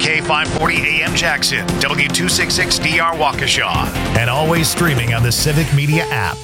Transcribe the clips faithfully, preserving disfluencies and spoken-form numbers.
K five forty A M Jackson, W two sixty-six D R Waukesha, and always streaming on the Civic Media app.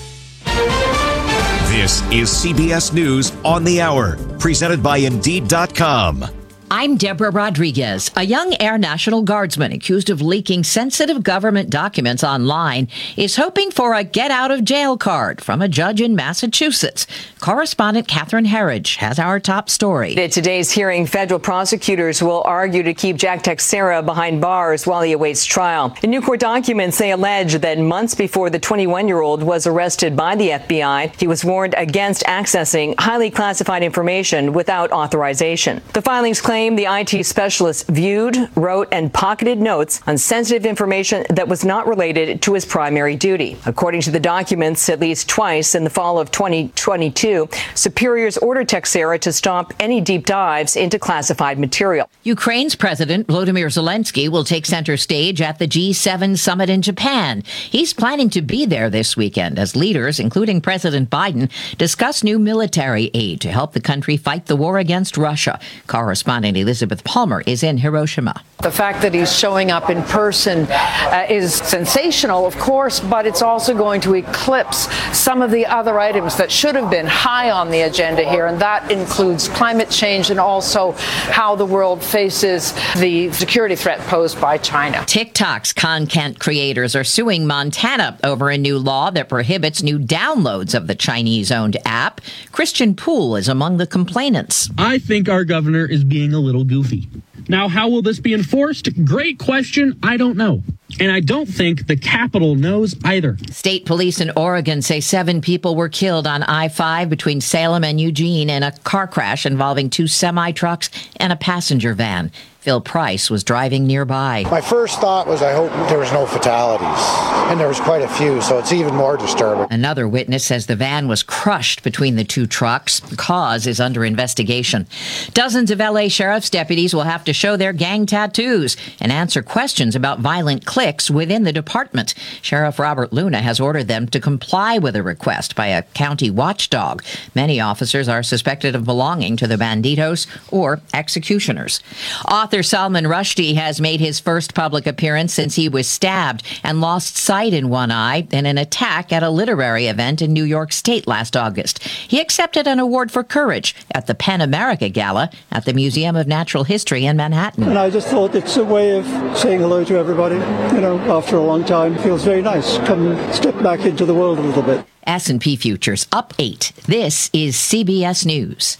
This is C B S News on the Hour, presented by Indeed dot com. I'm Deborah Rodriguez. A young Air National Guardsman accused of leaking sensitive government documents online is hoping for a get-out-of-jail card from a judge in Massachusetts. Correspondent Catherine Herridge has our top story. At today's hearing, federal prosecutors will argue to keep Jack Teixeira behind bars while he awaits trial. In new court documents, they allege that months before the twenty-one-year-old was arrested by the F B I, he was warned against accessing highly classified information without authorization. The filings claim the I T specialist viewed, wrote, and pocketed notes on sensitive information that was not related to his primary duty. According to the documents, at least twice in the fall of twenty twenty-two, superiors ordered Teixeira to stop any deep dives into classified material. Ukraine's President Volodymyr Zelensky will take center stage at the G seven summit in Japan. He's planning to be there this weekend as leaders, including President Biden, discuss new military aid to help the country fight the war against Russia. Correspondent Elizabeth Palmer is in Hiroshima. The fact that he's showing up in person uh, is sensational, of course, but it's also going to eclipse some of the other items that should have been high on the agenda here, and that includes climate change and also how the world faces the security threat posed by China. TikTok's content creators are suing Montana over a new law that prohibits new downloads of the Chinese-owned app. Christian Poole is among the complainants. I think our governor is being a little goofy. Now, how will this be enforced? Great question. I don't know. And I don't think the Capitol knows either. State police in Oregon say seven people were killed on I five between Salem and Eugene in a car crash involving two semi-trucks and a passenger van. Phil Price was driving nearby. My first thought was I hope there was no fatalities, and there was quite a few, so it's even more disturbing. Another witness says the van was crushed between the two trucks. The cause is under investigation. Dozens of L A sheriff's deputies will have to show their gang tattoos and answer questions about violent cliques within the department. Sheriff Robert Luna has ordered them to comply with a request by a county watchdog. Many officers are suspected of belonging to the Banditos or executioners. Author Salman Rushdie has made his first public appearance since he was stabbed and lost sight in one eye in an attack at a literary event in New York State last August. He accepted an award for courage at the PEN America Gala at the Museum of Natural History in Manhattan. And I just thought it's a way of saying hello to everybody. You know, after a long time, it feels very nice. Come step back into the world a little bit. S and P futures up eight. This is C B S News.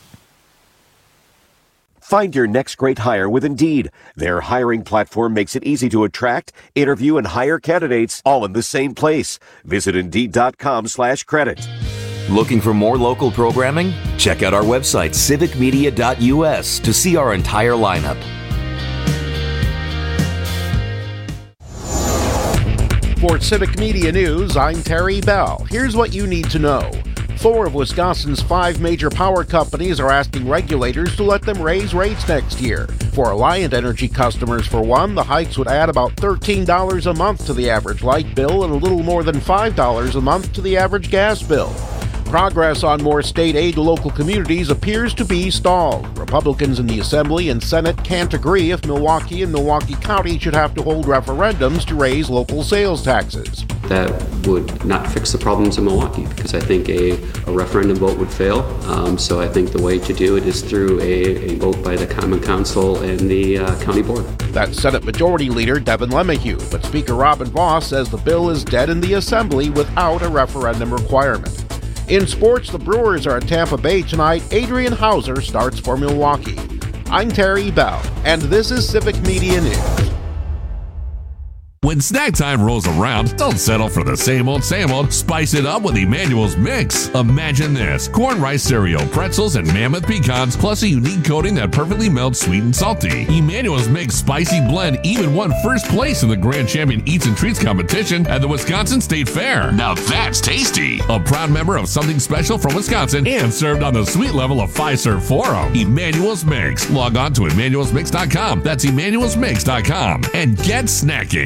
Find your next great hire with Indeed. Their hiring platform makes it easy to attract, interview, and hire candidates all in the same place. Visit Indeed.com slash credit. Looking for more local programming? Check out our website, civic media dot U S, to see our entire lineup. For Civic Media News, I'm Terry Bell. Here's what you need to know. Four of Wisconsin's five major power companies are asking regulators to let them raise rates next year. For Alliant Energy customers, for one, the hikes would add about thirteen dollars a month to the average light bill and a little more than five dollars a month to the average gas bill. Progress on more state aid to local communities appears to be stalled. Republicans in the Assembly and Senate can't agree if Milwaukee and Milwaukee County should have to hold referendums to raise local sales taxes. That would not fix the problems in Milwaukee because I think a, a referendum vote would fail. Um, so I think the way to do it is through a, a vote by the Common Council and the uh, County Board. That's Senate Majority Leader Devin LeMahieu, but Speaker Robin Vos says the bill is dead in the Assembly without a referendum requirement. In sports, the Brewers are at Tampa Bay tonight. Adrian Hauser starts for Milwaukee. I'm Terry Bell, and this is Civic Media News. When snack time rolls around, don't settle for the same old, same old. Spice it up with Emmanuel's Mix. Imagine this. Corn rice cereal, pretzels, and mammoth pecans, plus a unique coating that perfectly melts sweet and salty. Emmanuel's Mix Spicy Blend even won first place in the Grand Champion Eats and Treats competition at the Wisconsin State Fair. Now that's tasty. A proud member of Something Special from Wisconsin and served on the sweet level of Fiserv Forum. Emmanuel's Mix. Log on to Emmanuels Mix dot com. That's Emmanuels Mix dot com. And get snacking.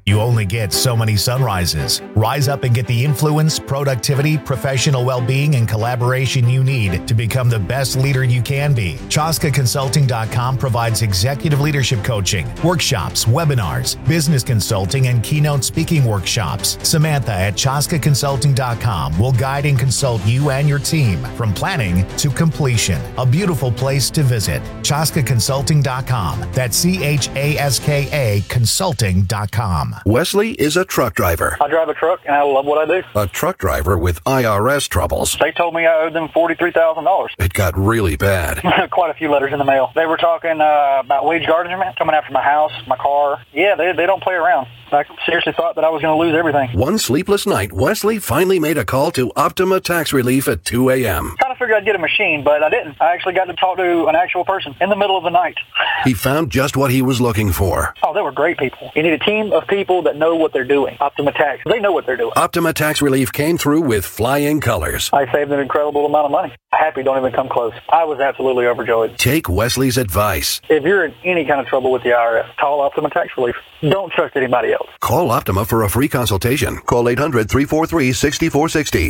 You only get so many sunrises. Rise up and get the influence, productivity, professional well-being, and collaboration you need to become the best leader you can be. Chaska Consulting dot com provides executive leadership coaching, workshops, webinars, business consulting, and keynote speaking workshops. Samantha at Chaska Consulting dot com will guide and consult you and your team from planning to completion. A beautiful place to visit. Chaska Consulting dot com. That's C H A S K A Consulting dot com. Wesley is a truck driver. I drive a truck, and I love what I do. A truck driver with I R S troubles. They told me I owed them forty-three thousand dollars. It got really bad. Quite a few letters in the mail. They were talking uh, about wage garnishment, coming after my house, my car. Yeah, they, they don't play around. I seriously thought that I was going to lose everything. One sleepless night, Wesley finally made a call to Optima Tax Relief at two a.m. Kind of figured I'd get a machine, but I didn't. I actually got to talk to an actual person in the middle of the night. He found just what he was looking for. Oh, they were great people. You need a team of people that know what they're doing. Optima Tax, they know what they're doing. Optima Tax Relief came through with flying colors. I saved an incredible amount of money. Happy don't even come close. I was absolutely overjoyed. Take Wesley's advice. If you're in any kind of trouble with the I R S, call Optima Tax Relief. Don't trust anybody else. Call Optima for a free consultation. Call eight hundred, three four three, six four six zero.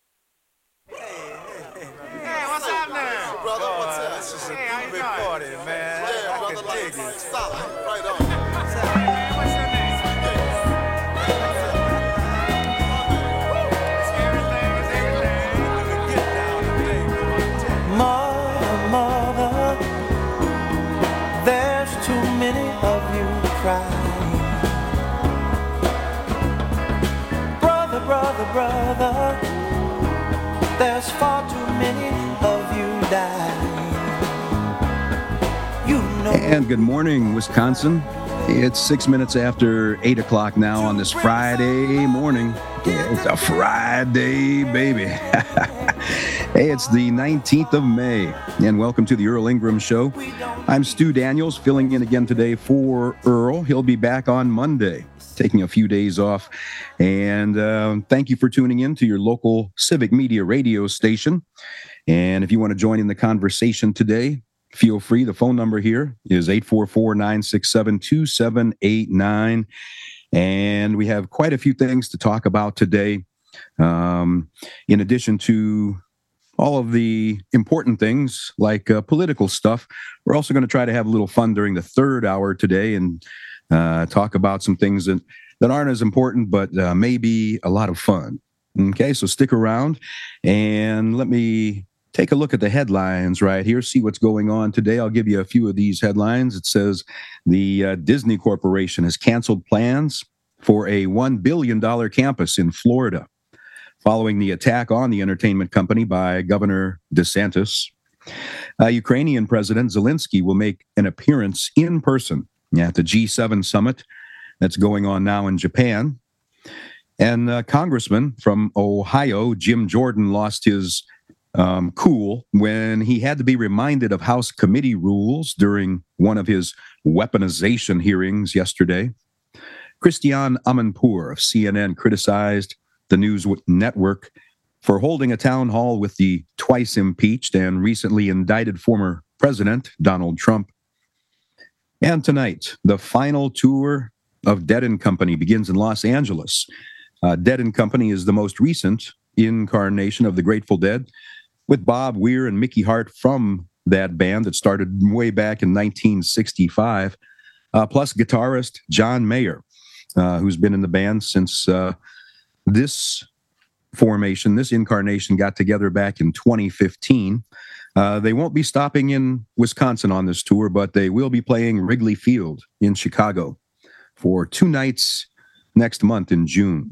Brother, there's far too many of you dying. You know. And good morning, Wisconsin. It's six minutes after eight o'clock now on this Friday morning. Yeah, it's a Friday, baby. Hey, it's the nineteenth of May, and welcome to the Earl Ingram Show. I'm Stu Daniels, filling in again today for Earl. He'll be back on Monday, taking a few days off. And uh, thank you for tuning in to your local Civic Media radio station. And if you want to join in the conversation today, feel free. The phone number here is eight four four, nine six seven, two seven eight nine. And we have quite a few things to talk about today. Um, in addition to all of the important things like uh, political stuff, we're also going to try to have a little fun during the third hour today and uh, talk about some things that, that aren't as important, but uh, maybe a lot of fun. Okay, so stick around and let me take a look at the headlines right here, see what's going on today. I'll give you a few of these headlines. It says the uh, Disney Corporation has canceled plans for a one billion dollars campus in Florida following the attack on the entertainment company by Governor DeSantis. Uh, Ukrainian President Zelensky will make an appearance in person at the G seven summit that's going on now in Japan. And uh, Congressman from Ohio, Jim Jordan, lost his um, cool when he had to be reminded of House committee rules during one of his weaponization hearings yesterday. Christiane Amanpour of C N N criticized the news network for holding a town hall with the twice impeached and recently indicted former president, Donald Trump. And tonight, the final tour of Dead and Company begins in Los Angeles. Uh, Dead and Company is the most recent incarnation of the Grateful Dead, with Bob Weir and Mickey Hart from that band that started way back in nineteen sixty-five, uh, plus guitarist John Mayer, uh, who's been in the band since uh, this formation, this incarnation got together back in twenty fifteen. Uh, they won't be stopping in Wisconsin on this tour, but they will be playing Wrigley Field in Chicago for two nights next month in June.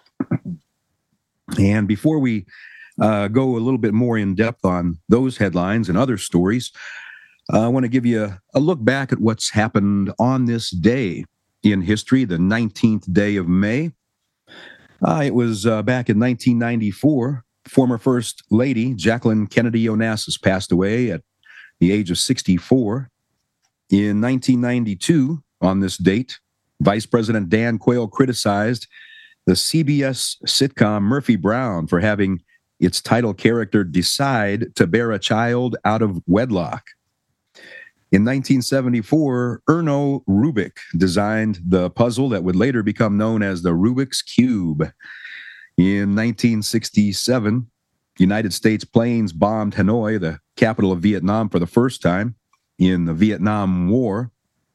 And before we uh, go a little bit more in depth on those headlines and other stories, uh, I want to give you a, a look back at what's happened on this day in history, the nineteenth day of May. Uh, it was uh, back in nineteen ninety-four. Former First Lady Jacqueline Kennedy Onassis passed away at the age of sixty-four. In nineteen ninety-two, on this date, Vice President Dan Quayle criticized the C B S sitcom Murphy Brown for having its title character decide to bear a child out of wedlock. In nineteen seventy-four, Erno Rubik designed the puzzle that would later become known as the Rubik's Cube. In nineteen sixty-seven, United States planes bombed Hanoi, the capital of Vietnam, for the first time in the Vietnam War.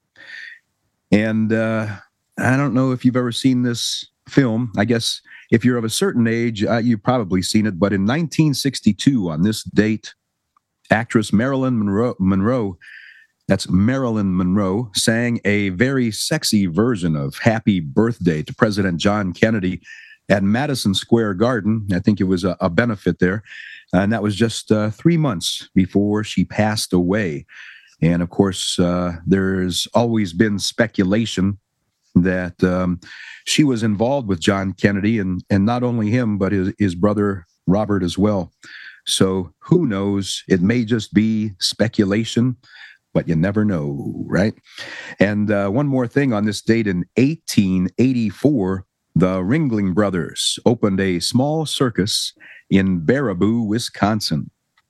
And uh, I don't know if you've ever seen this film. I guess if you're of a certain age, uh, you've probably seen it. But in nineteen sixty-two, on this date, actress Marilyn Monroe, Monroe That's Marilyn Monroe, sang a very sexy version of Happy Birthday to President John Kennedy at Madison Square Garden. I think it was a, a benefit there. And that was just uh, three months before she passed away. And of course, uh, there's always been speculation that um, she was involved with John Kennedy, and, and not only him, but his, his brother Robert as well. So who knows? It may just be speculation, but you never know, right? And uh, one more thing, on this date in eighteen eighty-four, the Ringling Brothers opened a small circus in Baraboo, Wisconsin.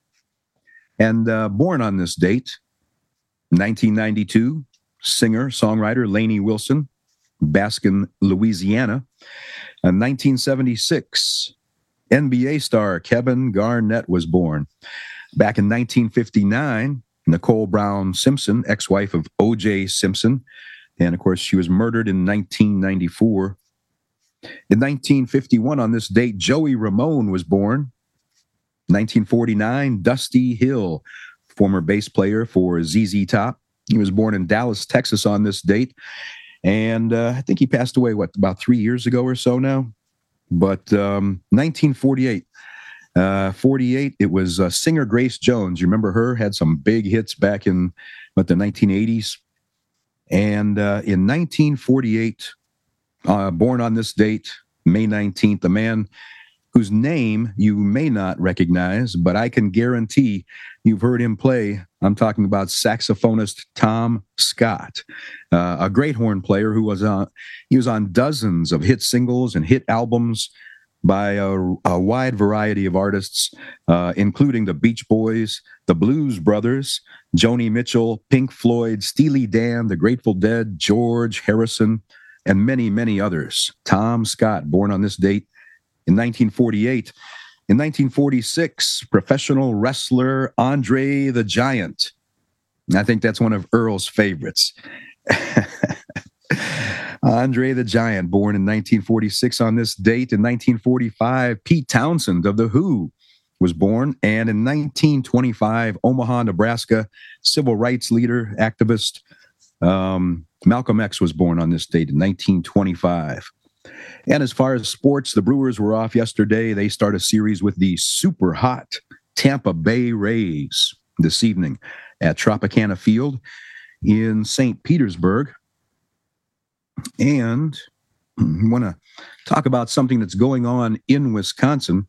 And uh, born on this date, nineteen ninety-two, singer, songwriter Lainey Wilson, Baskin, Louisiana. In nineteen seventy-six, N B A star Kevin Garnett was born. Back in nineteen fifty-nine, Nicole Brown Simpson, ex-wife of O J Simpson, and of course she was murdered in nineteen ninety-four. In nineteen fifty-one, on this date, Joey Ramone was born. nineteen forty-nine, Dusty Hill, former bass player for Z Z Top. He was born in Dallas, Texas on this date, and uh, I think he passed away, what, about three years ago or so now? But um, nineteen forty-eight, Uh, forty-eight, it was uh, singer Grace Jones. You remember her? Had some big hits back in what, the nineteen eighties. And uh, in nineteen forty-eight, uh, born on this date, May nineteenth, a man whose name you may not recognize, but I can guarantee you've heard him play. I'm talking about saxophonist Tom Scott, uh, a great horn player who was on, he was on dozens of hit singles and hit albums by a, a wide variety of artists, uh, including the Beach Boys, the Blues Brothers, Joni Mitchell, Pink Floyd, Steely Dan, the Grateful Dead, George Harrison, and many, many others. Tom Scott, born on this date in nineteen forty-eight. In nineteen forty-six, professional wrestler Andre the Giant. I think that's one of Earl's favorites. Andre the Giant, born in nineteen forty-six on this date. In nineteen forty-five, Pete Townsend of The Who was born. And in nineteen twenty-five, Omaha, Nebraska, civil rights leader, activist, um, Malcolm X was born on this date in nineteen twenty-five. And as far as sports, the Brewers were off yesterday. They start a series with the super hot Tampa Bay Rays this evening at Tropicana Field in Saint Petersburg. And I want to talk about something that's going on in Wisconsin.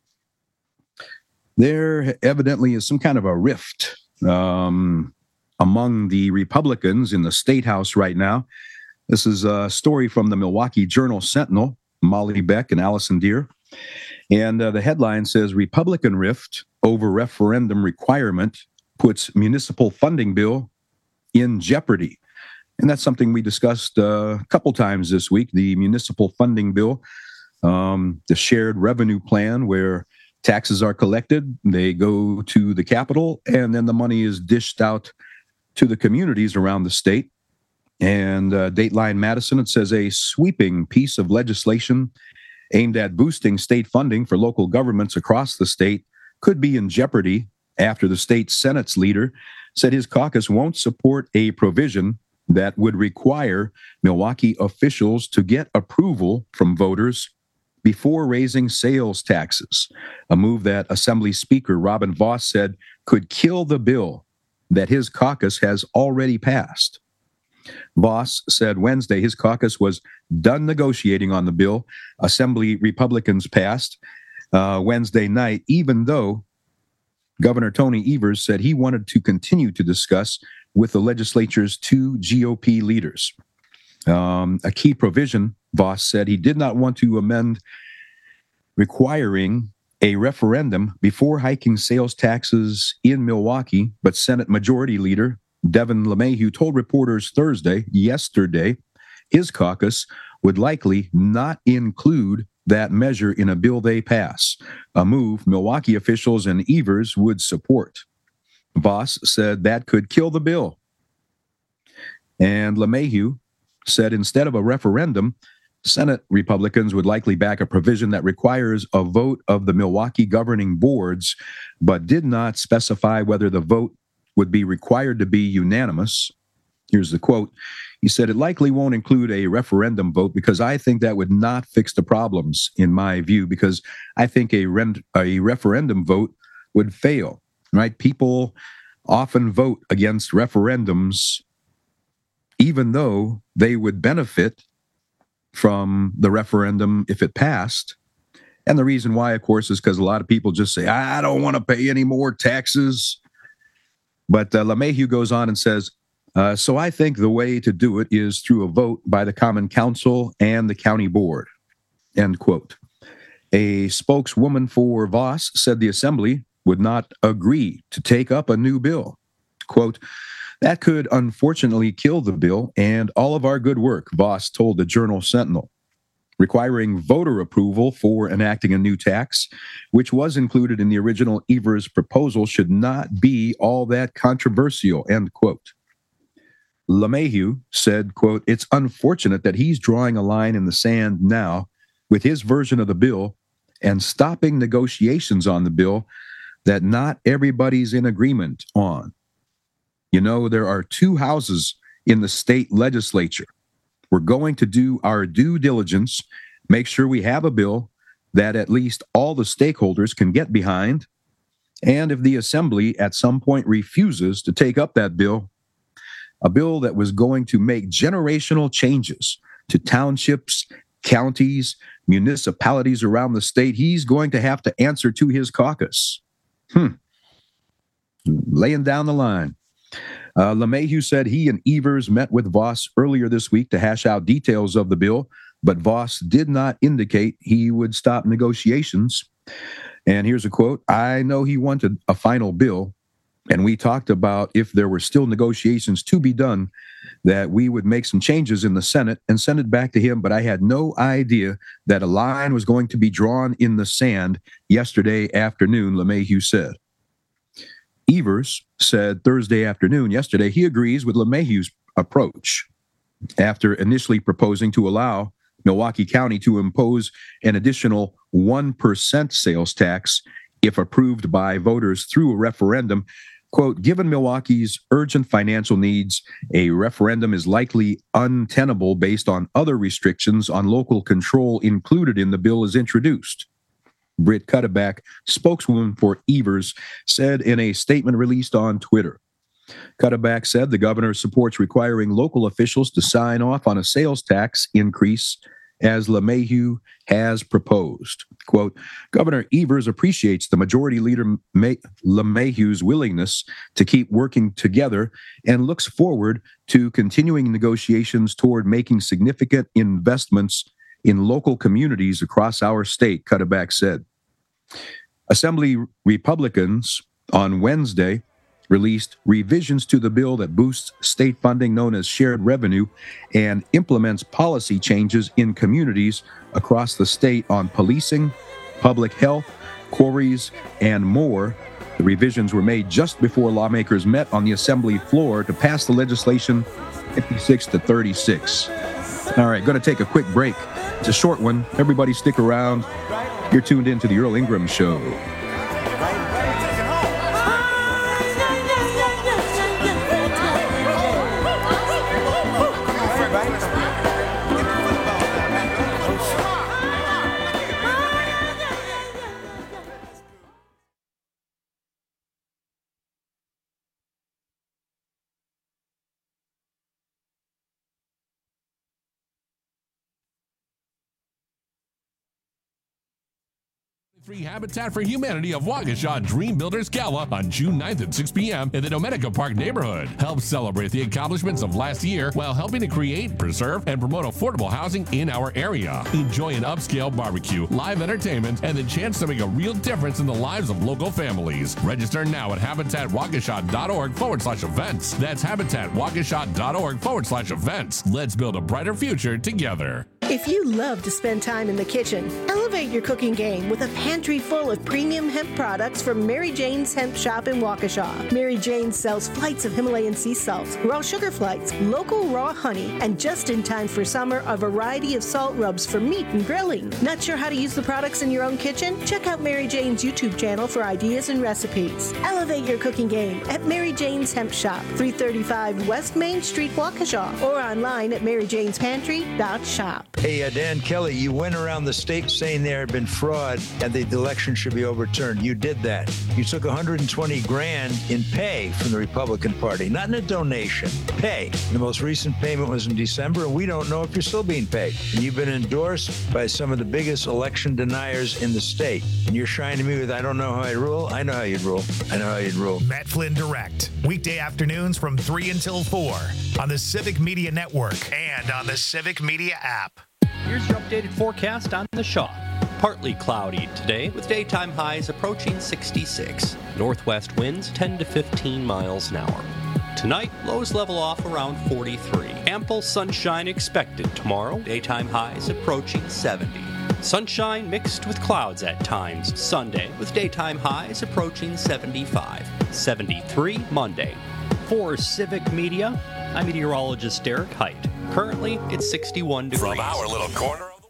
There evidently is some kind of a rift um, among the Republicans in the State House right now. This is a story from the Milwaukee Journal-Sentinel, Molly Beck and Allison Deer. And uh, the headline says, Republican rift over referendum requirement puts municipal funding bill in jeopardy. And that's something we discussed uh, a couple times this week, the municipal funding bill, um, the shared revenue plan where taxes are collected, they go to the Capitol, and then the money is dished out to the communities around the state. And uh, Dateline Madison, it says a sweeping piece of legislation aimed at boosting state funding for local governments across the state could be in jeopardy after the state Senate's leader said his caucus won't support a provision that would require Milwaukee officials to get approval from voters before raising sales taxes, a move that Assembly Speaker Robin Vos said could kill the bill that his caucus has already passed. Vos said Wednesday his caucus was done negotiating on the bill Assembly Republicans passed uh, Wednesday night, even though Governor Tony Evers said he wanted to continue to discuss with the legislature's two G O P leaders. Um, a key provision, Vos said he did not want to amend requiring a referendum before hiking sales taxes in Milwaukee, but Senate Majority Leader Devin LeMahieu told reporters Thursday, yesterday, his caucus would likely not include that measure in a bill they pass, a move Milwaukee officials and Evers would support. Voss said that could kill the bill. And LeMahieu said instead of a referendum, Senate Republicans would likely back a provision that requires a vote of the Milwaukee governing boards, but did not specify whether the vote would be required to be unanimous. Here's the quote. He said, it likely won't include a referendum vote because I think that would not fix the problems, in my view, because I think a, rend- a referendum vote would fail, right? People often vote against referendums even though they would benefit from the referendum if it passed. And the reason why, of course, is because a lot of people just say, I don't want to pay any more taxes. But uh, LeMahieu goes on and says, uh, so I think the way to do it is through a vote by the Common Council and the county board, end quote. A spokeswoman for Voss said the assembly would not agree to take up a new bill. Quote, that could unfortunately kill the bill and all of our good work, Voss told the Journal Sentinel. Requiring voter approval for enacting a new tax, which was included in the original Evers proposal, should not be all that controversial, end quote. LeMahieu said, quote, it's unfortunate that he's drawing a line in the sand now with his version of the bill and stopping negotiations on the bill that not everybody's in agreement on. You know, there are two houses in the state legislature. We're going to do our due diligence, make sure we have a bill that at least all the stakeholders can get behind. And if the assembly at some point refuses to take up that bill, a bill that was going to make generational changes to townships, counties, municipalities around the state, he's going to have to answer to his caucus. Hmm. Laying down the line. Uh, LeMahieu said he and Evers met with Voss earlier this week to hash out details of the bill, but Voss did not indicate he would stop negotiations. And here's a quote, I know he wanted a final bill, and we talked about if there were still negotiations to be done, that we would make some changes in the Senate and send it back to him, but I had no idea that a line was going to be drawn in the sand yesterday afternoon, LeMahieu said. Evers said Thursday afternoon, yesterday, he agrees with LeMahieu's approach after initially proposing to allow Milwaukee County to impose an additional one percent sales tax if approved by voters through a referendum. Quote, given Milwaukee's urgent financial needs, a referendum is likely untenable based on other restrictions on local control included in the bill as introduced. Britt Cuddeback, spokeswoman for Evers, said in a statement released on Twitter. Cuddeback said the governor supports requiring local officials to sign off on a sales tax increase as LeMahieu has proposed. Quote, Governor Evers appreciates the Majority Leader May- LeMahieu's willingness to keep working together and looks forward to continuing negotiations toward making significant investments in local communities across our state, Cuddeback said. Assembly Republicans on Wednesday released revisions to the bill that boosts state funding known as shared revenue and implements policy changes in communities across the state on policing, public health, quarries, and more. The revisions were made just before lawmakers met on the Assembly floor to pass the legislation fifty-six to thirty-six. All right, going to take a quick break. It's a short one. Everybody stick around. You're tuned in to the Earl Ingram Show. Free Habitat for Humanity of Waukesha Dream Builders Gala on June ninth at six p.m. in the Dominica Park neighborhood. Help celebrate the accomplishments of last year while helping to create, preserve, and promote affordable housing in our area. Enjoy an upscale barbecue, live entertainment, and the chance to make a real difference in the lives of local families. Register now at habitatwaukesha.org forward slash events. That's habitatwaukesha.org forward slash events. Let's build a brighter future together. If you love to spend time in the kitchen, elevate your cooking game with a pantry full of premium hemp products from Mary Jane's Hemp Shop in Waukesha. Mary Jane sells flights of Himalayan sea salt, raw sugar flights, local raw honey, and just in time for summer, a variety of salt rubs for meat and grilling. Not sure how to use the products in your own kitchen? Check out Mary Jane's YouTube channel for ideas and recipes. Elevate your cooking game at Mary Jane's Hemp Shop, three thirty-five West Main Street, Waukesha, or online at mary janes pantry dot shop. Hey, uh, Dan Kelly, you went around the state saying there had been fraud and the election should be overturned. You did that. You took one hundred twenty grand in pay from the Republican Party, not in a donation, pay. The most recent payment was in December, and we don't know if you're still being paid. And you've been endorsed by some of the biggest election deniers in the state. And you're shining to me with, I don't know how I rule. I know how you'd rule. I know how you'd rule. Matt Flynn Direct, weekday afternoons from three until four on the Civic Media Network and on the Civic Media app. Here's your updated forecast on the Shaw. Partly cloudy today with daytime highs approaching sixty-six. Northwest winds ten to fifteen miles an hour. Tonight, lows level off around forty-three. Ample sunshine expected tomorrow. Daytime highs approaching seventy. Sunshine mixed with clouds at times Sunday with daytime highs approaching seventy-five. seventy-three Monday. For Civic Media, I'm meteorologist Derek Height. Currently, it's sixty-one degrees. From our little corner of the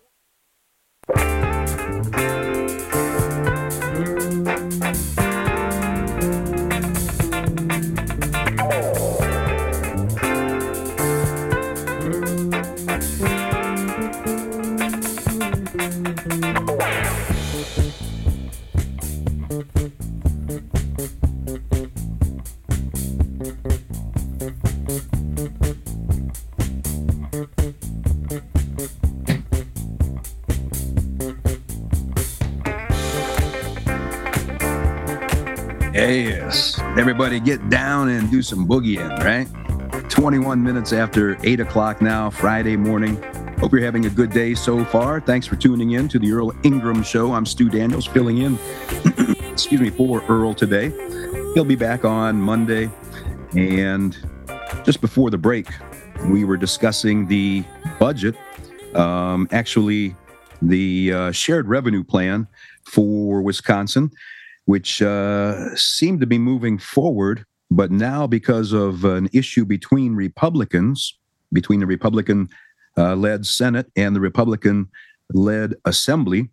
Yes. Everybody get down and do some boogieing, right? twenty-one minutes after eight o'clock now, Friday morning. Hope you're having a good day so far. Thanks for tuning in to the Earl Ingram Show. I'm Stu Daniels, filling in, excuse me, for Earl today. He'll be back on Monday. And just before the break, we were discussing the budget, um, actually the uh, shared revenue plan for Wisconsin, which uh, seemed to be moving forward, but now because of an issue between Republicans, between the Republican-led uh, Senate and the Republican-led Assembly,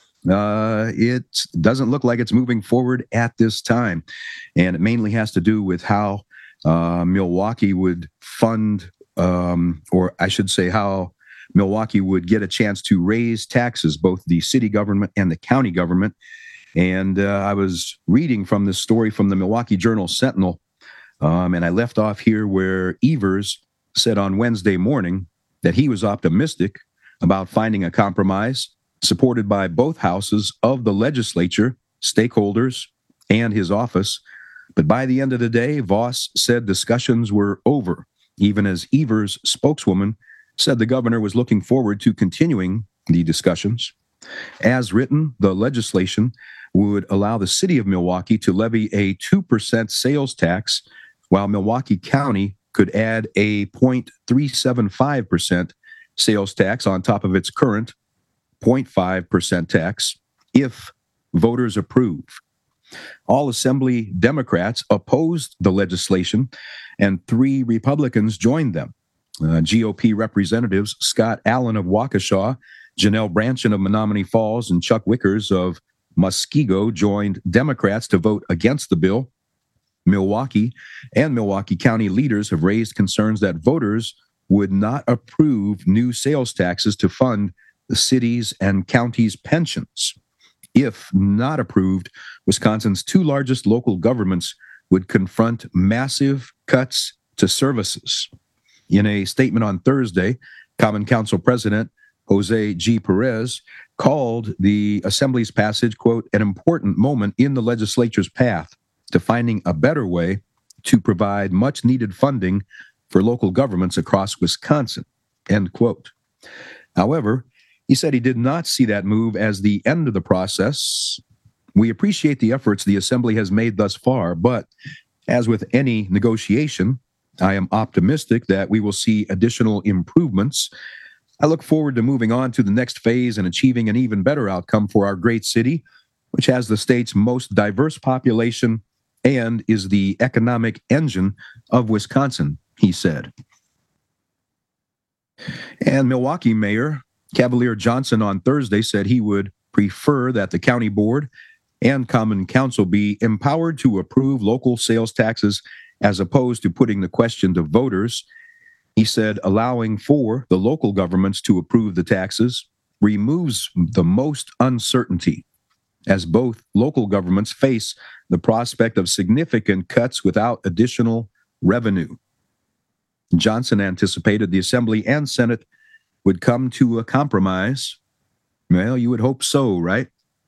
uh, it doesn't look like it's moving forward at this time. And it mainly has to do with how uh, Milwaukee would fund, um, or I should say how Milwaukee would get a chance to raise taxes, both the city government and the county government. And uh, I was reading from this story from the Milwaukee Journal-Sentinel, um, and I left off here where Evers said on Wednesday morning that he was optimistic about finding a compromise supported by both houses of the legislature, stakeholders, and his office. But by the end of the day, Voss said discussions were over, even as Evers' spokeswoman said the governor was looking forward to continuing the discussions. As written, the legislation would allow the city of Milwaukee to levy a two percent sales tax, while Milwaukee County could add a zero point three seven five percent sales tax on top of its current zero point five percent tax if voters approve. All Assembly Democrats opposed the legislation, and three Republicans joined them. Uh, G O P representatives Scott Allen of Waukesha, Janelle Branchin of Menominee Falls, and Chuck Wickers of Muskego joined Democrats to vote against the bill. Milwaukee and Milwaukee County leaders have raised concerns that voters would not approve new sales taxes to fund the city's and county's pensions. If not approved, Wisconsin's two largest local governments would confront massive cuts to services. In a statement on Thursday, Common Council President Jose G. Perez, called the Assembly's passage, quote, an important moment in the legislature's path to finding a better way to provide much-needed funding for local governments across Wisconsin, end quote. However, he said he did not see that move as the end of the process. We appreciate the efforts the Assembly has made thus far, but as with any negotiation, I am optimistic that we will see additional improvements. I look forward to moving on to the next phase and achieving an even better outcome for our great city, which has the state's most diverse population and is the economic engine of Wisconsin, he said. And Milwaukee Mayor Cavalier Johnson on Thursday said he would prefer that the county board and common council be empowered to approve local sales taxes as opposed to putting the question to voters. He said allowing for the local governments to approve the taxes removes the most uncertainty, as both local governments face the prospect of significant cuts without additional revenue. Johnson anticipated the Assembly and Senate would come to a compromise. Well, you would hope so, right?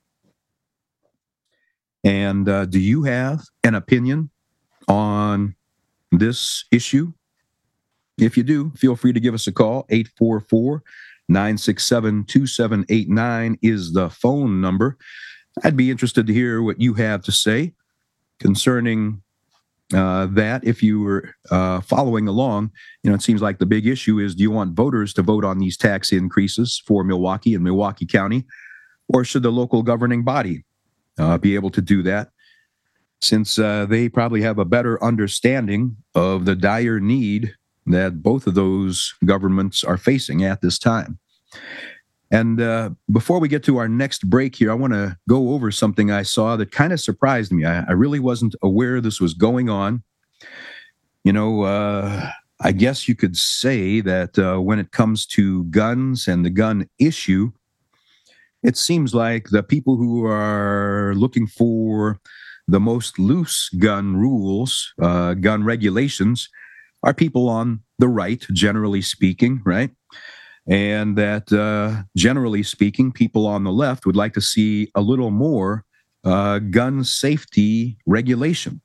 And uh, do you have an opinion on this issue? If you do, feel free to give us a call. eight four four, nine six seven, two seven eight nine is the phone number. I'd be interested to hear what you have to say concerning uh, that. If you were uh, following along, you know, it seems like the big issue is, do you want voters to vote on these tax increases for Milwaukee and Milwaukee County, or should the local governing body uh, be able to do that, since uh, they probably have a better understanding of the dire need that both of those governments are facing at this time? And uh, before we get to our next break here, I want to go over something I saw that kind of surprised me. I, I really wasn't aware this was going on. You know, uh, I guess you could say that uh, when it comes to guns and the gun issue, it seems like the people who are looking for the most loose gun rules, uh, gun regulations, are people on the right, generally speaking, right? And that, uh, generally speaking, people on the left would like to see a little more uh, gun safety regulation.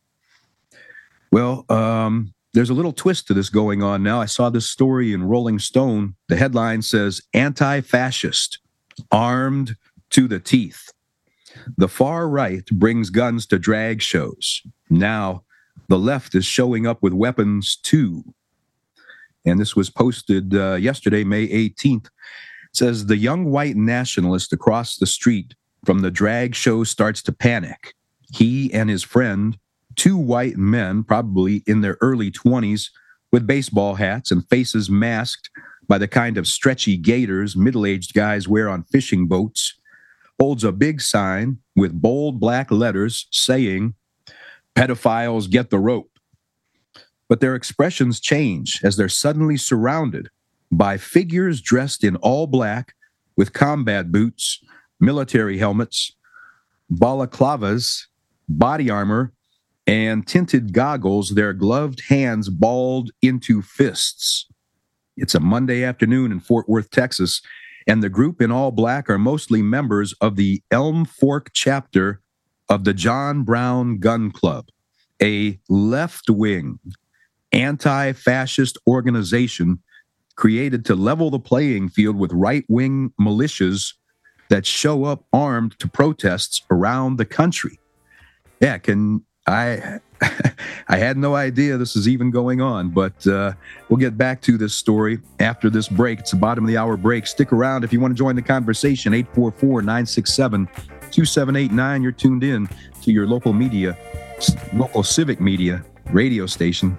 Well, um, there's a little twist to this going on now. I saw this story in Rolling Stone. The headline says, "Anti-fascist, armed to the teeth. The far right brings guns to drag shows. Now, the left is showing up with weapons too." And this was posted uh, yesterday, May eighteenth. It says, "The young white nationalist across the street from the drag show starts to panic. He and his friend, two white men, probably in their early twenties, with baseball hats and faces masked by the kind of stretchy gaiters middle-aged guys wear on fishing boats, holds a big sign with bold black letters saying, 'Pedophiles get the rope.' But their expressions change as they're suddenly surrounded by figures dressed in all black with combat boots, military helmets, balaclavas, body armor, and tinted goggles, their gloved hands balled into fists. It's a Monday afternoon in Fort Worth, Texas, and the group in all black are mostly members of the Elm Fork chapter of the John Brown Gun Club, a left-wing, anti-fascist organization created to level the playing field with right-wing militias that show up armed to protests around the country. Yeah, can I I had no idea this is even going on, but uh, we'll get back to this story after this break. It's the bottom of the hour break. Stick around if you want to join the conversation. eight four four, nine six seven, two seven eight nine. You're tuned in to your local media, local civic media radio station.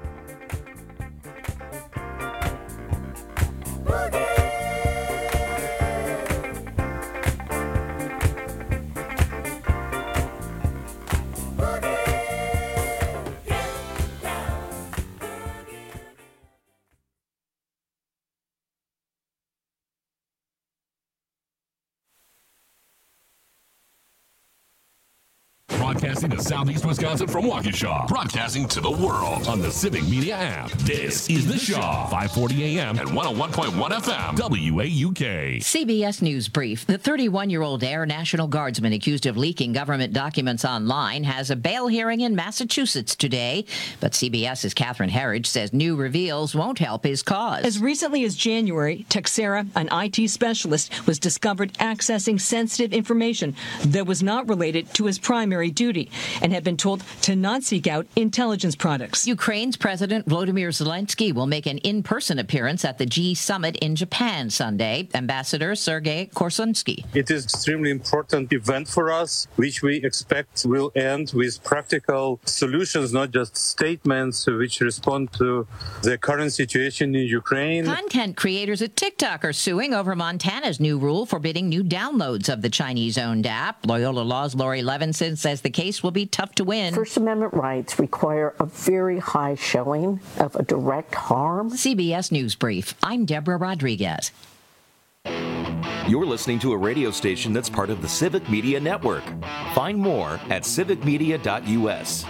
Broadcasting to Southeast Wisconsin from Waukesha. Broadcasting to the world on the Civic Media app. This is The Shaw, five forty a.m. and one oh one point one F M, W A U K. C B S News Brief. The thirty-one-year-old Air National Guardsman accused of leaking government documents online has a bail hearing in Massachusetts today. But CBS's Catherine Herridge says new reveals won't help his cause. As recently as January, Texera, an I T specialist, was discovered accessing sensitive information that was not related to his primary duty and had been told to not seek out intelligence products. Ukraine's President Volodymyr Zelensky will make an in-person appearance at the G summit in Japan Sunday. Ambassador Sergei Korsunsky. It is an extremely important event for us, which we expect will end with practical solutions, not just statements which respond to the current situation in Ukraine. Content creators at TikTok are suing over Montana's new rule forbidding new downloads of the Chinese-owned app. Loyola Law's Lori Levinson says the case will be tough to win. First Amendment rights require a very high showing of a direct harm. C B S News Brief. I'm Deborah Rodriguez. You're listening to a radio station that's part of the Civic Media Network. Find more at civic media dot U S.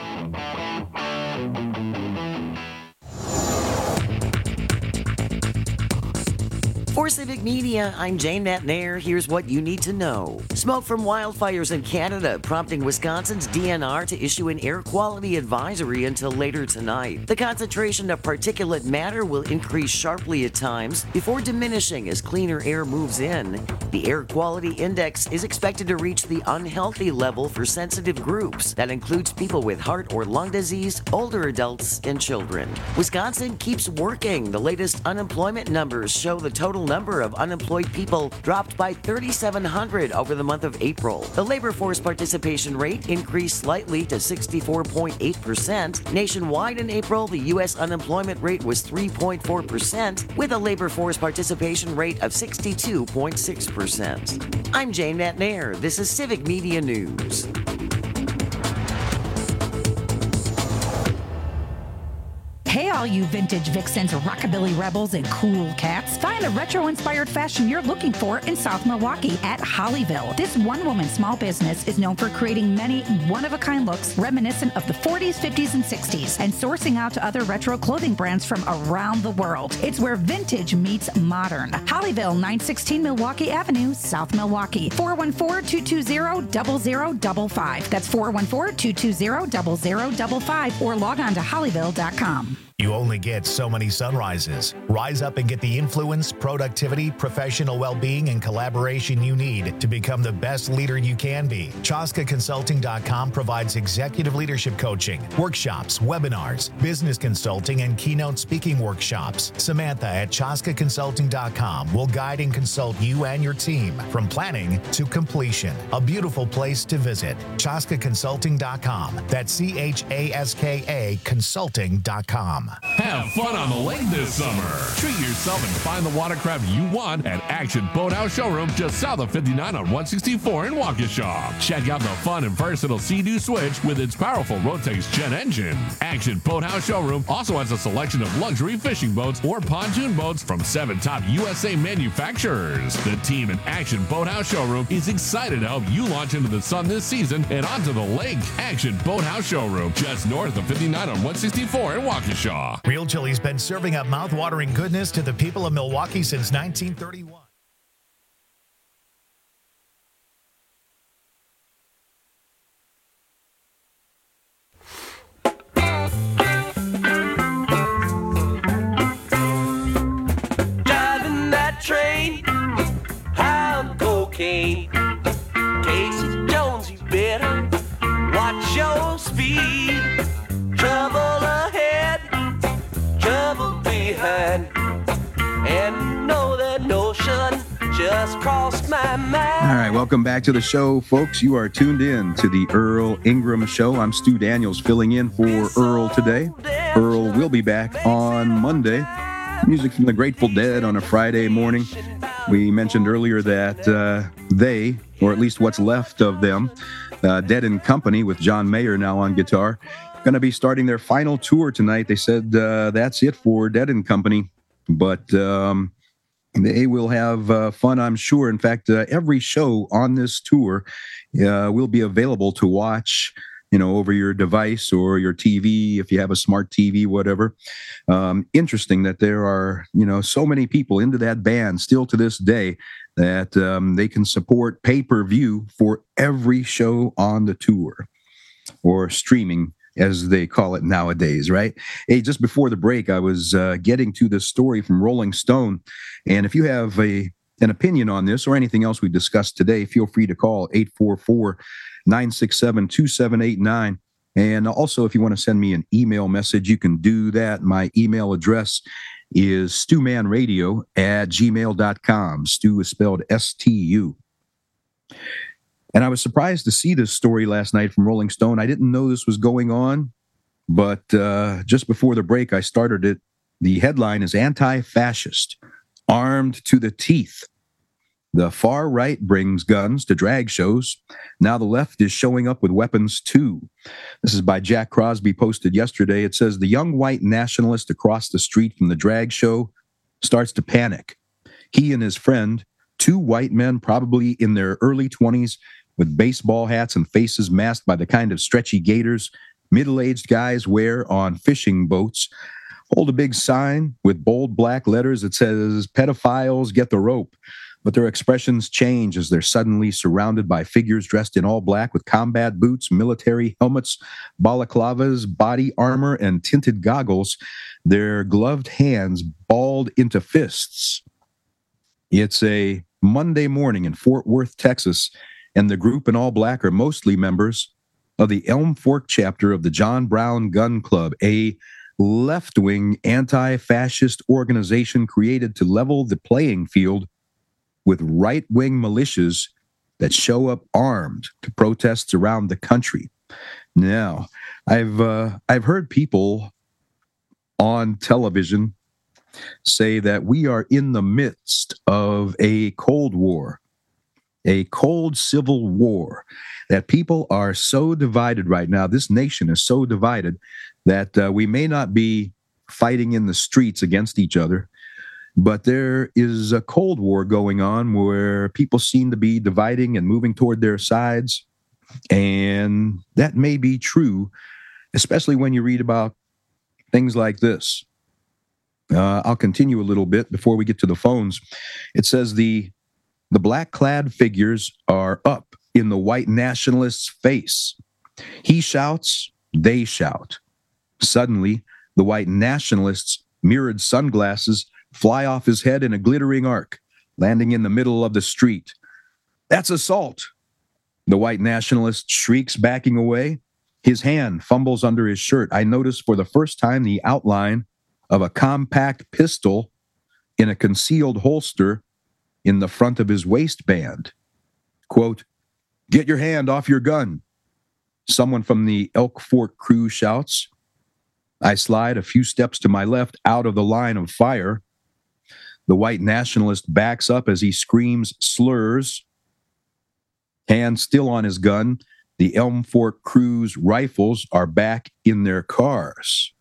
For Civic Media, I'm Jane Matnair. Here's what you need to know. Smoke from wildfires in Canada prompting Wisconsin's D N R to issue an air quality advisory until later tonight. The concentration of particulate matter will increase sharply at times before diminishing as cleaner air moves in. The air quality index is expected to reach the unhealthy level for sensitive groups. That includes people with heart or lung disease, older adults, and children. Wisconsin keeps working. The latest unemployment numbers show the total number of unemployed people dropped by three thousand seven hundred over the month of April. The labor force participation rate increased slightly to sixty-four point eight percent. Nationwide in April, the U S unemployment rate was three point four percent, with a labor force participation rate of sixty-two point six percent. I'm Jane Matnair. This is Civic Media News. Hey, all you vintage vixens, rockabilly rebels, and cool cats. Find the retro-inspired fashion you're looking for in South Milwaukee at Hollyville. This one-woman small business is known for creating many one-of-a-kind looks reminiscent of the forties, fifties, and sixties and sourcing out to other retro clothing brands from around the world. It's where vintage meets modern. Hollyville, nine sixteen Milwaukee Avenue, South Milwaukee. four one four, two two zero, zero zero five five. That's four one four, two two zero, zero zero five five or log on to hollyville dot com. You only get so many sunrises. Rise up and get the influence, productivity, professional well-being, and collaboration you need to become the best leader you can be. Chaska Consulting dot com provides executive leadership coaching, workshops, webinars, business consulting, and keynote speaking workshops. Samantha at Chaska Consulting dot com will guide and consult you and your team from planning to completion. A beautiful place to visit. Chaska Consulting dot com. That's C H A S K A Consulting dot com. Have fun on the lake this summer. Treat yourself and find the watercraft you want at Action Boathouse Showroom just south of fifty-nine on one sixty-four in Waukesha. Check out the fun and versatile Sea-Doo Switch with its powerful Rotax jet engine. Action Boathouse Showroom also has a selection of luxury fishing boats or pontoon boats from seven top U S A manufacturers. The team at Action Boathouse Showroom is excited to help you launch into the sun this season and onto the lake. Action Boathouse Showroom just north of fifty-nine on one sixty-four in Waukesha. Real Chili's been serving up mouth-watering goodness to the people of Milwaukee since nineteen thirty-one. Driving that train, high on cocaine. Casey Jones, you better watch your speed. Trouble ahead, trouble behind, and know that notion just crossed my mind. All right, welcome back to the show, folks. You are tuned in to the Earl Ingram Show. I'm Stu Daniels filling in for Earl today. Earl will be back on Monday. Music from the Grateful Dead on a Friday morning. We mentioned earlier that uh, they, or at least what's left of them, uh, Dead and Company with John Mayer now on guitar, going to be starting their final tour tonight. They said uh, that's it for Dead and Company, but um, they will have uh, fun, I'm sure. In fact, uh, every show on this tour uh, will be available to watch you know, over your device or your T V, if you have a smart T V, whatever. Um, interesting that there are, you know, so many people into that band still to this day that um, they can support pay-per-view for every show on the tour, or streaming, as they call it nowadays, right? Hey, just before the break, I was uh, getting to this story from Rolling Stone, and if you have a an opinion on this or anything else we discussed today, feel free to call eight four four, nine six seven, two seven eight nine. And also, if you want to send me an email message, you can do that. My email address is stewmanradio at gmail dot com. Stew is spelled S T U. And I was surprised to see this story last night from Rolling Stone. I didn't know this was going on, but uh, just before the break, I started it. The headline is Anti-Fascist, Armed to the Teeth. The far right brings guns to drag shows. Now the left is showing up with weapons too. This is by Jack Crosby, posted yesterday. It says, the young white nationalist across the street from the drag show starts to panic. He and his friend, two white men probably in their early twenties with baseball hats and faces masked by the kind of stretchy gaiters middle-aged guys wear on fishing boats, hold a big sign with bold black letters that says, pedophiles get the rope. But their expressions change as they're suddenly surrounded by figures dressed in all black with combat boots, military helmets, balaclavas, body armor, and tinted goggles, their gloved hands balled into fists. It's a Monday morning in Fort Worth, Texas, and the group in all black are mostly members of the Elm Fork chapter of the John Brown Gun Club, a left-wing anti-fascist organization created to level the playing field with right-wing militias that show up armed to protests around the country. Now, I've uh, I've heard people on television say that we are in the midst of a Cold War, a cold civil war, that people are so divided right now. This nation is so divided that uh, we may not be fighting in the streets against each other, but there is a Cold War going on where people seem to be dividing and moving toward their sides. And that may be true, especially when you read about things like this. Uh, I'll continue a little bit before we get to the phones. It says the, the black-clad figures are up in the white nationalist's face. He shouts, they shout. Suddenly, the white nationalist's mirrored sunglasses fly off his head in a glittering arc, landing in the middle of the street. That's assault. The white nationalist shrieks, backing away. His hand fumbles under his shirt. I notice for the first time the outline of a compact pistol in a concealed holster in the front of his waistband. Quote, get your hand off your gun. Someone from the Elk Fork crew shouts. I slide a few steps to my left out of the line of fire. The white nationalist backs up as he screams slurs. Hand still on his gun, the Elm Fork crew's rifles are back in their cars.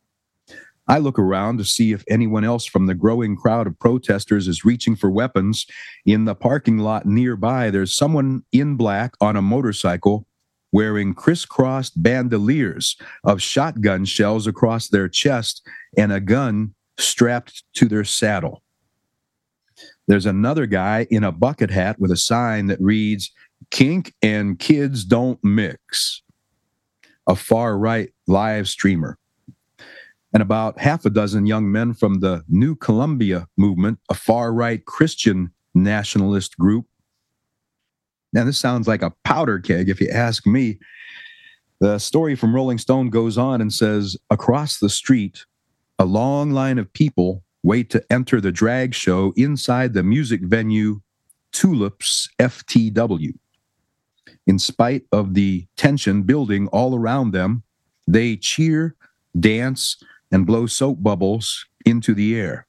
I look around to see if anyone else from the growing crowd of protesters is reaching for weapons. In the parking lot nearby, there's someone in black on a motorcycle wearing crisscrossed bandoliers of shotgun shells across their chest and a gun strapped to their saddle. There's another guy in a bucket hat with a sign that reads, Kink and kids don't mix. A far-right live streamer. And about half a dozen young men from the New Columbia movement, a far-right Christian nationalist group. Now, this sounds like a powder keg, if you ask me. The story from Rolling Stone goes on and says, across the street, a long line of people wait to enter the drag show inside the music venue Tulips F T W. In spite of the tension building all around them, they cheer, dance, and blow soap bubbles into the air.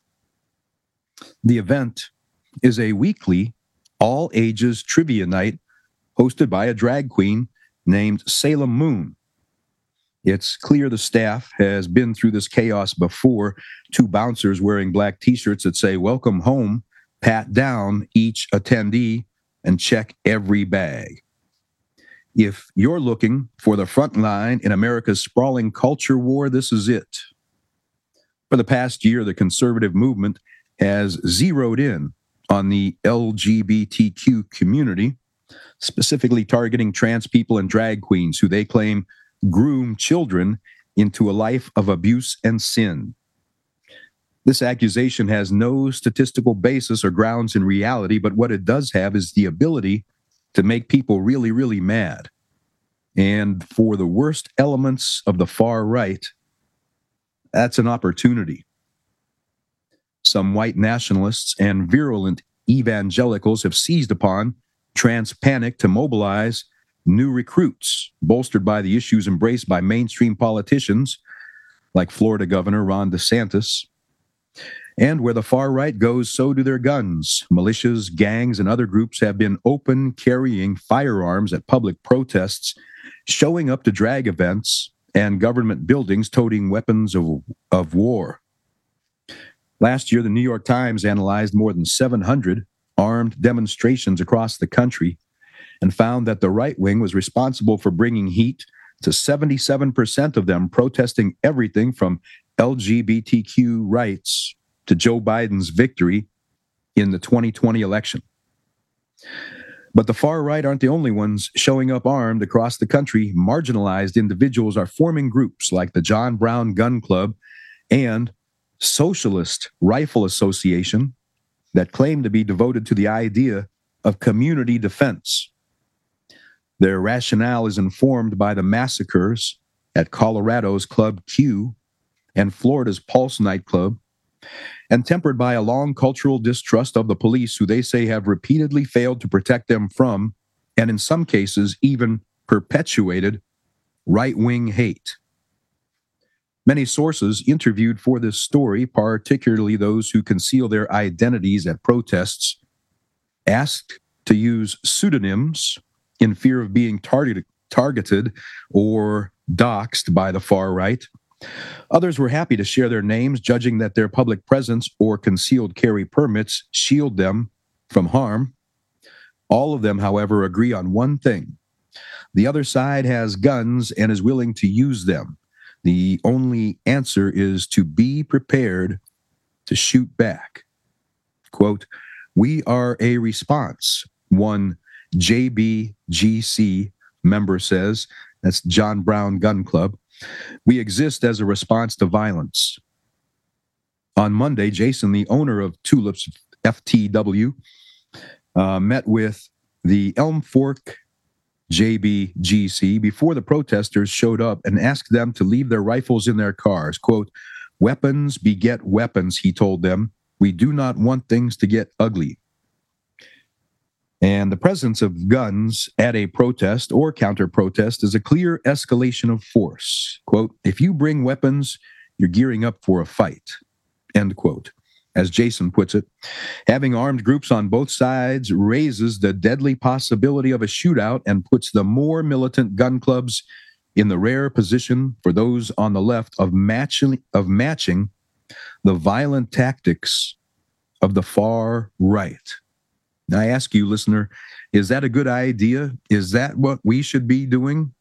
The event is a weekly, all-ages trivia night hosted by a drag queen named Salem Moon. It's clear the staff has been through this chaos before. Two bouncers wearing black T-shirts that say, welcome home, pat down each attendee, and check every bag. If you're looking for the front line in America's sprawling culture war, this is it. For the past year, the conservative movement has zeroed in on the L G B T Q community, specifically targeting trans people and drag queens who they claim groom children into a life of abuse and sin. This accusation has no statistical basis or grounds in reality, but what it does have is the ability to make people really, really mad. And for the worst elements of the far right, that's an opportunity. Some white nationalists and virulent evangelicals have seized upon trans panic to mobilize new recruits, bolstered by the issues embraced by mainstream politicians like Florida Governor Ron DeSantis. And where the far right goes, so do their guns. Militias, gangs, and other groups have been open carrying firearms at public protests, showing up to drag events and government buildings toting weapons of, of war. Last year, the New York Times analyzed more than seven hundred armed demonstrations across the country and found that the right wing was responsible for bringing heat to seventy-seven percent of them, protesting everything from L G B T Q rights to Joe Biden's victory in the twenty twenty election. But the far right aren't the only ones showing up armed across the country. Marginalized individuals are forming groups like the John Brown Gun Club and Socialist Rifle Association that claim to be devoted to the idea of community defense. Their rationale is informed by the massacres at Colorado's Club Q and Florida's Pulse nightclub, and tempered by a long cultural distrust of the police, who they say have repeatedly failed to protect them from, and in some cases even perpetuated, right-wing hate. Many sources interviewed for this story, particularly those who conceal their identities at protests, asked to use pseudonyms in fear of being targeted, targeted or doxxed by the far right. Others were happy to share their names, judging that their public presence or concealed carry permits shield them from harm. All of them, however, agree on one thing. The other side has guns and is willing to use them. The only answer is to be prepared to shoot back. Quote, "We are a response," one J B G C member says. That's John Brown Gun Club. "We exist as a response to violence." On Monday, Jason, the owner of Tulips F T W, uh, met with the Elm Fork J B G C before the protesters showed up and asked them to leave their rifles in their cars. Quote, "Weapons beget weapons," he told them. "We do not want things to get ugly." And the presence of guns at a protest or counter-protest is a clear escalation of force. Quote, "If you bring weapons, you're gearing up for a fight." End quote. As Jason puts it, having armed groups on both sides raises the deadly possibility of a shootout and puts the more militant gun clubs in the rare position for those on the left of matching, of matching the violent tactics of the far right. Now, I ask you, listener, is that a good idea? Is that what we should be doing?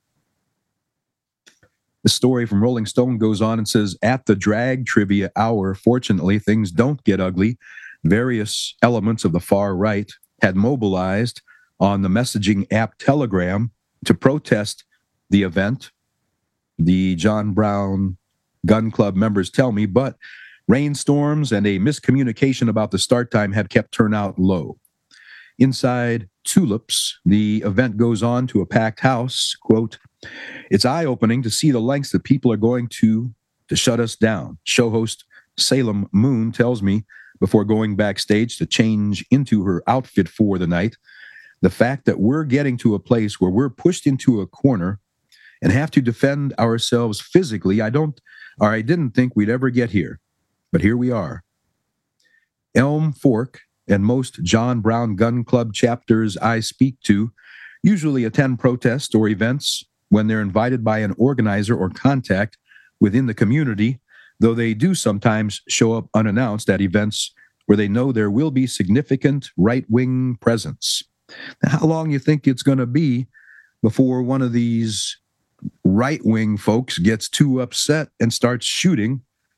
The story from Rolling Stone goes on and says, at the drag trivia hour, fortunately, things don't get ugly. Various elements of the far right had mobilized on the messaging app Telegram to protest the event. The John Brown Gun Club members tell me, but rainstorms and a miscommunication about the start time have kept turnout low. Inside Tulips, the event goes on to a packed house. Quote, "It's eye-opening to see the lengths that people are going to to shut us down," show host Salem Moon tells me before going backstage to change into her outfit for the night. "The fact that we're getting to a place where we're pushed into a corner and have to defend ourselves physically, I don't, or I didn't think we'd ever get here. But here we are." Elm Fork and most John Brown Gun Club chapters I speak to usually attend protests or events when they're invited by an organizer or contact within the community, though they do sometimes show up unannounced at events where they know there will be significant right-wing presence. Now, how long you think it's going to be before one of these right-wing folks gets too upset and starts shooting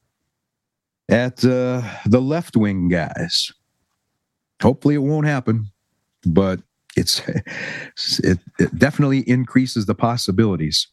at uh, the left-wing guys. Hopefully it won't happen, but it's it, it definitely increases the possibilities.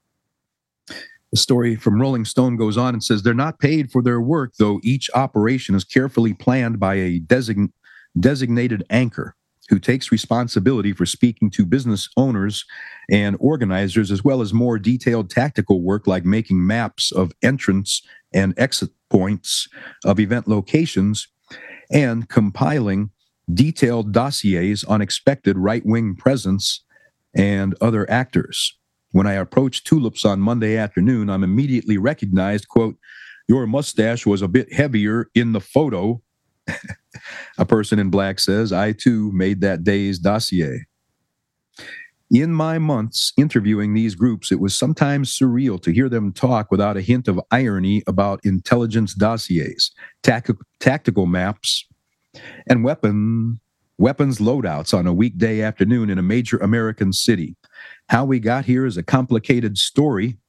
The story from Rolling Stone goes on and says they're not paid for their work, though each operation is carefully planned by a design, designated anchor who takes responsibility for speaking to business owners and organizers, as well as more detailed tactical work like making maps of entrance and exit points of event locations and compiling detailed dossiers on expected right-wing presence and other actors. When I approached Tulips on Monday afternoon, I'm immediately recognized, quote, "Your mustache was a bit heavier in the photo." A person in black says, "I too made that day's dossier." In my months interviewing these groups, it was sometimes surreal to hear them talk without a hint of irony about intelligence dossiers, tac- tactical maps, and weapon weapons loadouts on a weekday afternoon in a major American city. How we got here is a complicated story.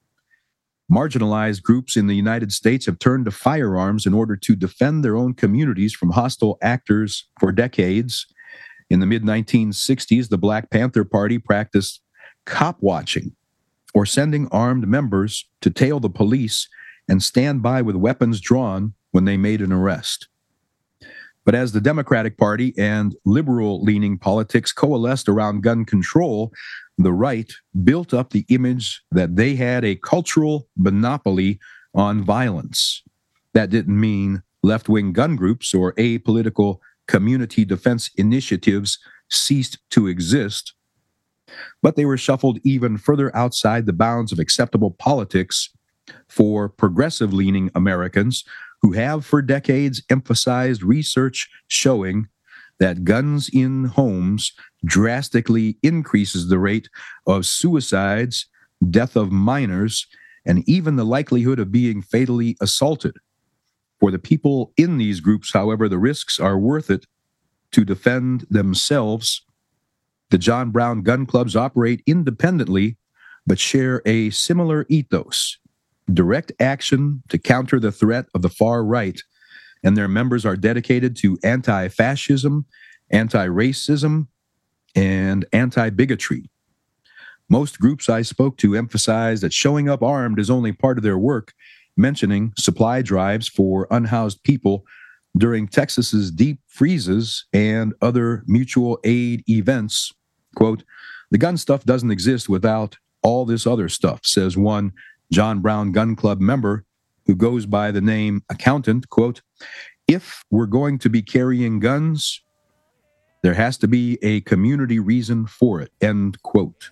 Marginalized groups in the United States have turned to firearms in order to defend their own communities from hostile actors for decades. In the mid nineteen sixties, the Black Panther Party practiced cop watching, or sending armed members to tail the police and stand by with weapons drawn when they made an arrest. But as the Democratic Party and liberal-leaning politics coalesced around gun control, the right built up the image that they had a cultural monopoly on violence. That didn't mean left-wing gun groups or apolitical community defense initiatives ceased to exist, but they were shuffled even further outside the bounds of acceptable politics for progressive-leaning Americans who have for decades emphasized research showing that guns in homes drastically increases the rate of suicides, death of minors, and even the likelihood of being fatally assaulted. For the people in these groups, however, the risks are worth it to defend themselves. The John Brown gun clubs operate independently, but share a similar ethos: direct action to counter the threat of the far right, and their members are dedicated to anti-fascism, anti-racism, and anti-bigotry. Most groups I spoke to emphasize that showing up armed is only part of their work, mentioning supply drives for unhoused people during Texas's deep freezes and other mutual aid events. Quote, "The gun stuff doesn't exist without all this other stuff," says one John Brown Gun Club member who goes by the name Accountant. Quote, "If we're going to be carrying guns, there has to be a community reason for it," end quote.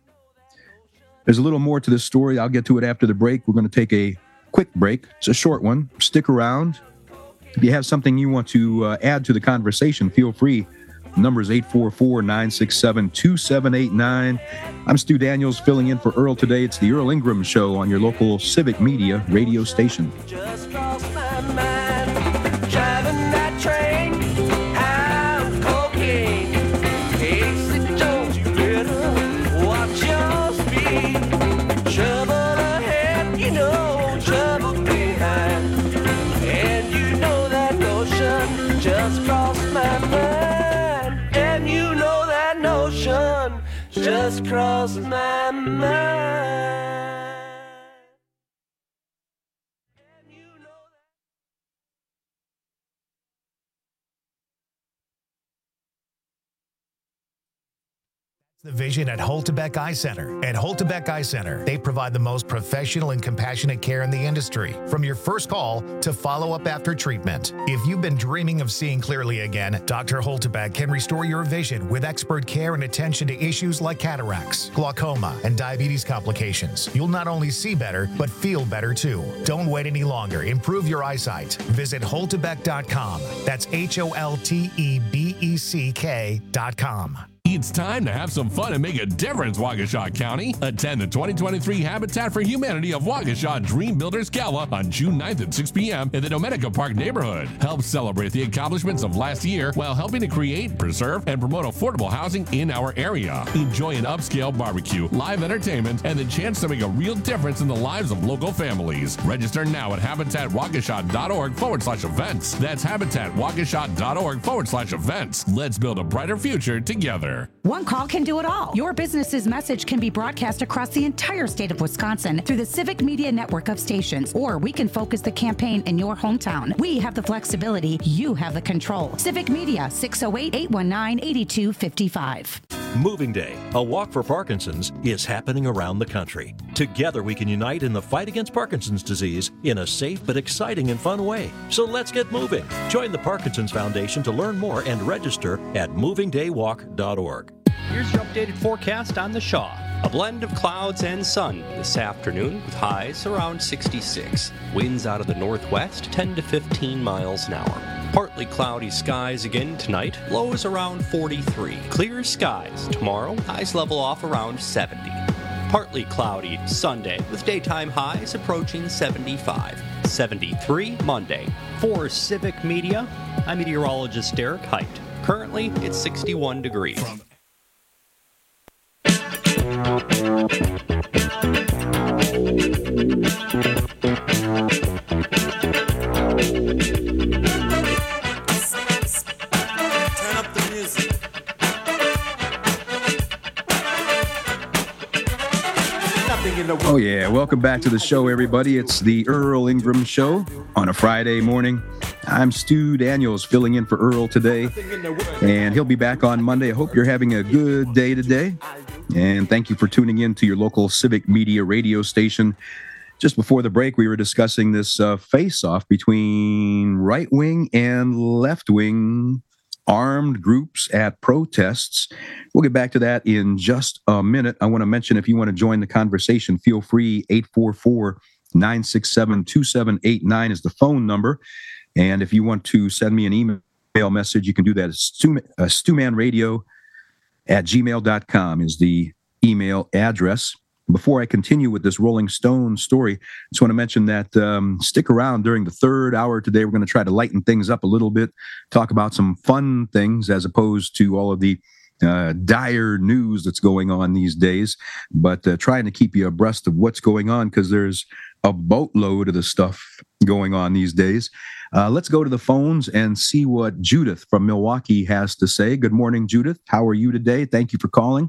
There's a little more to this story. I'll get to it after the break. We're going to take a quick break. It's a short one. Stick around. If you have something you want to uh, add to the conversation, feel free. The number is eight four four, nine six seven, two seven eight nine. I'm Stu Daniels filling in for Earl today. It's the Earl Ingram Show on your local Civic Media radio station. Just crossed my mind, driving that train, high on cocaine. Casey Jones, you better watch your speed. Trouble ahead, you know, trouble behind. And you know that notion just crossed my mind. And you know that notion just crossed my mind. The vision at Holtebeck Eye Center. At Holtebeck Eye Center, they provide the most professional and compassionate care in the industry, from your first call to follow-up after treatment. If you've been dreaming of seeing clearly again, Doctor Holtebeck can restore your vision with expert care and attention to issues like cataracts, glaucoma, and diabetes complications. You'll not only see better, but feel better too. Don't wait any longer. Improve your eyesight. Visit Holtebeck dot com. That's H O L T E B E C K dot com. It's time to have some fun and make a difference, Waukesha County. Attend the twenty twenty-three Habitat for Humanity of Waukesha Dream Builders Gala on June ninth at six p.m. in the Dominica Park neighborhood. Help celebrate the accomplishments of last year while helping to create, preserve, and promote affordable housing in our area. Enjoy an upscale barbecue, live entertainment, and the chance to make a real difference in the lives of local families. Register now at habitatwaukesha.org forward slash events. That's habitatwaukesha.org forward slash events. Let's build a brighter future together. One call can do it all. Your business's message can be broadcast across the entire state of Wisconsin through the Civic Media network of stations, or we can focus the campaign in your hometown. We have the flexibility. You have the control. Civic Media, six oh eight, eight one nine, eight two five five. Moving Day, a walk for Parkinson's, is happening around the country. Together we can unite in the fight against Parkinson's disease in a safe but exciting and fun way. So let's get moving. Join the Parkinson's Foundation to learn more and register at moving day walk dot org. Here's your updated forecast on the Shaw. A blend of clouds and sun this afternoon with highs around sixty-six. Winds out of the northwest ten to fifteen miles an hour. Partly cloudy skies again tonight, lows around forty-three. Clear skies tomorrow, highs level off around seventy. Partly cloudy Sunday with daytime highs approaching seventy-five. seventy-three Monday. For Civic Media, I'm meteorologist Derek Height. Currently, it's sixty-one degrees. From Oh, yeah. Welcome back to the show, everybody. It's the Earl Ingram Show on a Friday morning. I'm Stu Daniels filling in for Earl today, and he'll be back on Monday. I hope you're having a good day today, and thank you for tuning in to your local Civic Media radio station. Just before the break, we were discussing this uh, face-off between right-wing and left-wing armed groups at protests. We'll get back to that in just a minute. I want to mention, if you want to join the conversation, feel free. Eight four four, nine six seven, two seven eight nine is the phone number. And if you want to send me an email message, you can do that at stu, uh, stewmanradio at gmail dot com is the email address. Before I continue with this Rolling Stone story, I just want to mention that um, stick around during the third hour today. We're going to try to lighten things up a little bit, talk about some fun things as opposed to all of the uh, dire news that's going on these days, but uh, trying to keep you abreast of what's going on because there's a boatload of the stuff going on these days. Uh, let's go to the phones and see what Judith from Milwaukee has to say. Good morning, Judith. How are you today? Thank you for calling.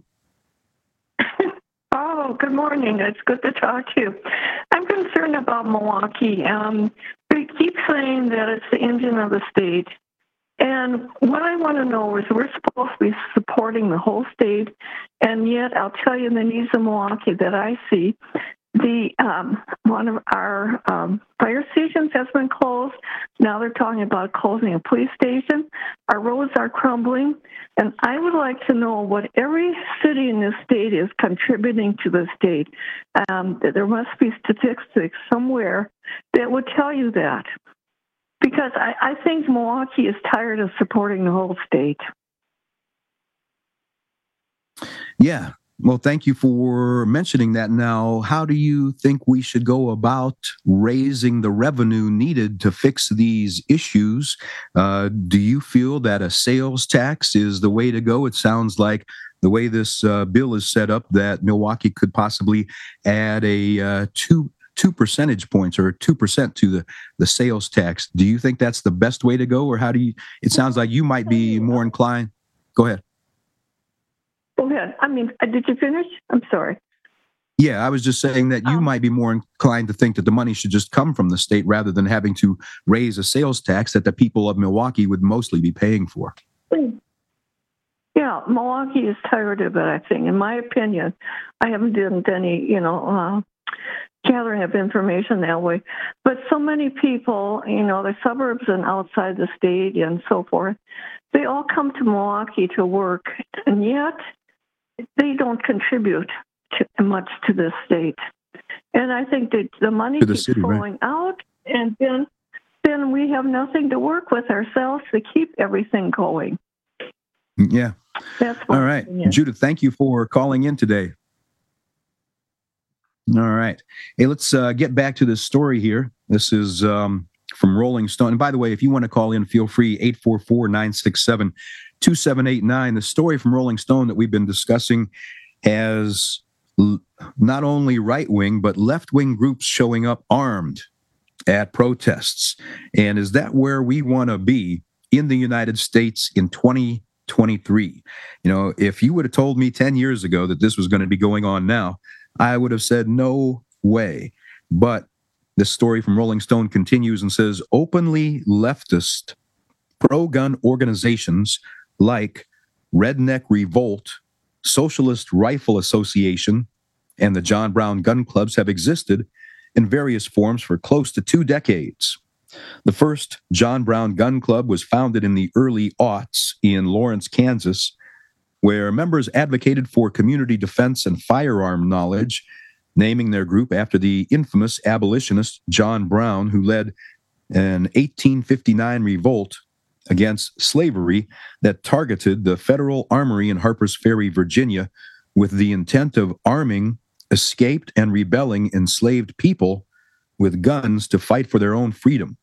Oh, good morning. It's good to talk to you. I'm concerned about Milwaukee. Um, they keep saying that it's the engine of the state. And what I want to know is we're supposed to be supporting the whole state, and yet I'll tell you the needs of Milwaukee that I see. The um, one of our um, fire stations has been closed. Now they're talking about closing a police station. Our roads are crumbling, and I would like to know what every city in this state is contributing to the state. Um, there must be statistics somewhere that would tell you that, because I, I think Milwaukee is tired of supporting the whole state. Yeah. Well, thank you for mentioning that. Now, how do you think we should go about raising the revenue needed to fix these issues? Uh, do you feel that a sales tax is the way to go? It sounds like the way this uh, bill is set up that Milwaukee could possibly add a uh, two two percentage points or two percent to the, the sales tax. Do you think that's the best way to go, or how do you? It sounds like you might be more inclined. Go ahead. Go ahead. I mean, did you finish? I'm sorry. Yeah, I was just saying that you um, might be more inclined to think that the money should just come from the state rather than having to raise a sales tax that the people of Milwaukee would mostly be paying for. Yeah, Milwaukee is tired of it, I think. In my opinion, I haven't done any, you know, uh, gathering of information that way. But so many people, you know, the suburbs and outside the state and so forth, they all come to Milwaukee to work, and yet they don't contribute to, much to this state. And I think that the money keeps city, flowing right? out, and then then we have nothing to work with ourselves to keep everything going. Yeah, That's All right. opinion. Judith, thank you for calling in today. All right. Hey, let's uh, get back to this story here. This is um, from Rolling Stone. And by the way, if you want to call in, feel free, eight four four, nine six seven, two seven eight nine. The story from Rolling Stone that we've been discussing has l- not only right-wing, but left-wing groups showing up armed at protests. And is that where we want to be in the United States in twenty twenty-three? You know, if you would have told me ten years ago that this was going to be going on now, I would have said no way. But this story from Rolling Stone continues and says, openly leftist pro-gun organizations like Redneck Revolt, Socialist Rifle Association, and the John Brown Gun Clubs have existed in various forms for close to two decades. The first John Brown Gun Club was founded in the early aughts in Lawrence, Kansas, where members advocated for community defense and firearm knowledge, naming their group after the infamous abolitionist John Brown, who led an eighteen fifty-nine revolt against slavery that targeted the Federal Armory in Harpers Ferry, Virginia, with the intent of arming escaped and rebelling enslaved people with guns to fight for their own freedom.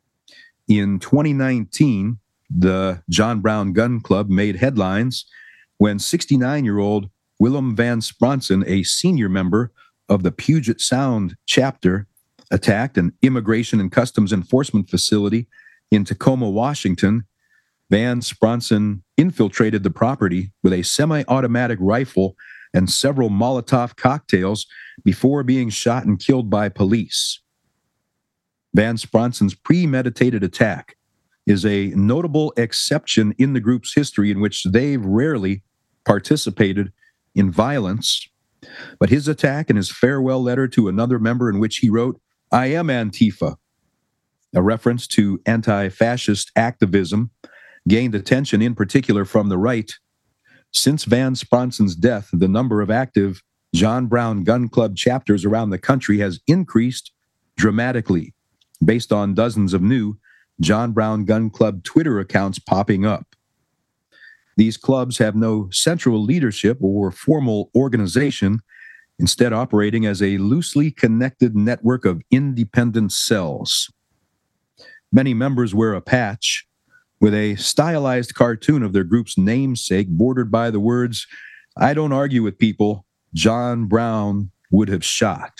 In twenty nineteen, the John Brown Gun Club made headlines when sixty-nine-year-old Willem Van Spronsen, a senior member of the Puget Sound chapter, attacked an immigration and customs enforcement facility in Tacoma, Washington. Van Spronsen infiltrated the property with a semi-automatic rifle and several Molotov cocktails before being shot and killed by police. Van Spronsen's premeditated attack is a notable exception in the group's history in which they've rarely participated in violence. But his attack and his farewell letter to another member in which he wrote, "I am Antifa," a reference to anti-fascist activism, gained attention in particular from the right. Since Van Spronsen's death, the number of active John Brown Gun Club chapters around the country has increased dramatically, based on dozens of new John Brown Gun Club Twitter accounts popping up. These clubs have no central leadership or formal organization, instead operating as a loosely connected network of independent cells. Many members wear a patch with a stylized cartoon of their group's namesake bordered by the words, "I don't argue with people John Brown would have shot."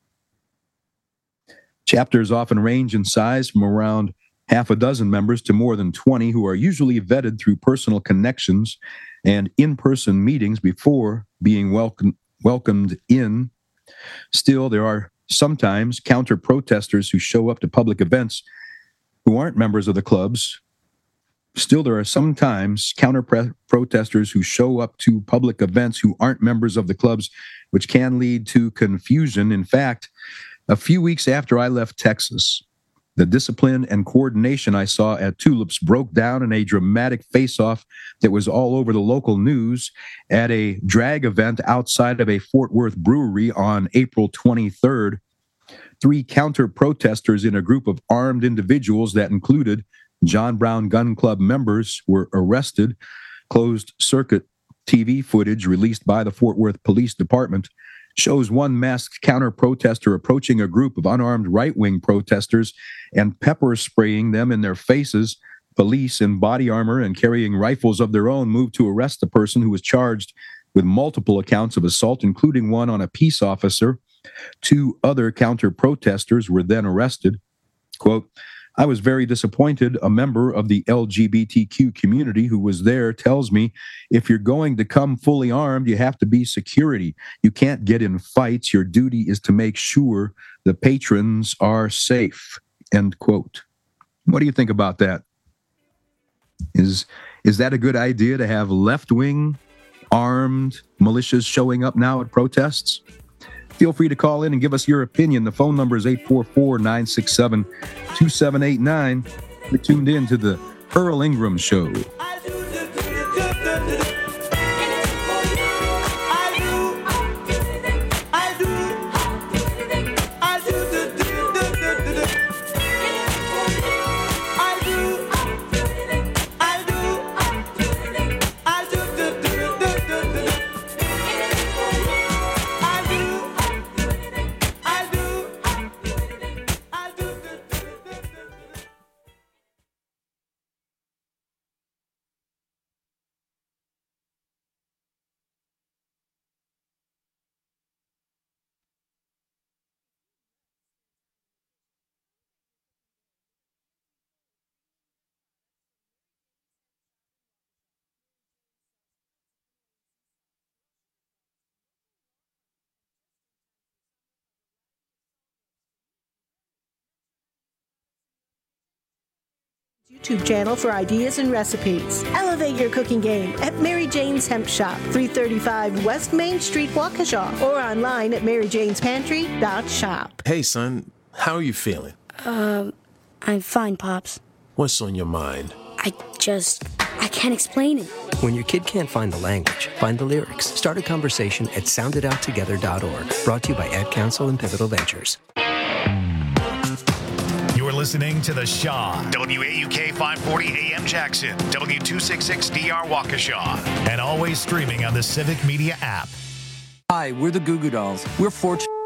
Chapters often range in size from around half a dozen members to more than twenty, who are usually vetted through personal connections and in-person meetings before being welcome, welcomed in. Still, there are sometimes counter-protesters who show up to public events who aren't members of the clubs. Still, there are sometimes counter-protesters who show up to public events who aren't members of the clubs, which can lead to confusion. In fact, a few weeks after I left Texas, the discipline and coordination I saw at Tulips broke down in a dramatic face-off that was all over the local news at a drag event outside of a Fort Worth brewery on April twenty-third. Three counter-protesters in a group of armed individuals that included John Brown Gun Club members were arrested. Closed-circuit T V footage released by the Fort Worth Police Department shows one masked counter-protester approaching a group of unarmed right-wing protesters and pepper spraying them in their faces. Police in body armor and carrying rifles of their own moved to arrest the person, who was charged with multiple accounts of assault, including one on a peace officer. Two other counter-protesters were then arrested. Quote, "I was very disappointed. A member of the L G B T Q community who was there tells me, if you're going to come fully armed, you have to be security. You can't get in fights. Your duty is to make sure the patrons are safe." End quote. What do you think about that? Is, is that a good idea to have left-wing armed militias showing up now at protests? Feel free to call in and give us your opinion. The phone number is eight four four, nine six seven, two seven eight nine. You're tuned in to the Earl Ingram Show. I do YouTube channel for ideas and recipes. Elevate your cooking game at Mary Jane's Hemp Shop, three thirty-five West Main Street, Waukesha, or online at mary janes pantry dot shop. Hey, son, how are you feeling? Um, I'm fine, Pops. What's on your mind? I just, I can't explain it. When your kid can't find the language, find the lyrics. Start a conversation at sound it out together dot org. Brought to you by Ad Council and Pivotal Ventures. You're listening to The Shaw, W A U K five forty A M Jackson, W two sixty-six D R Waukesha, and always streaming on the Civic Media app. Hi, we're the Goo Goo Dolls. We're fortunate.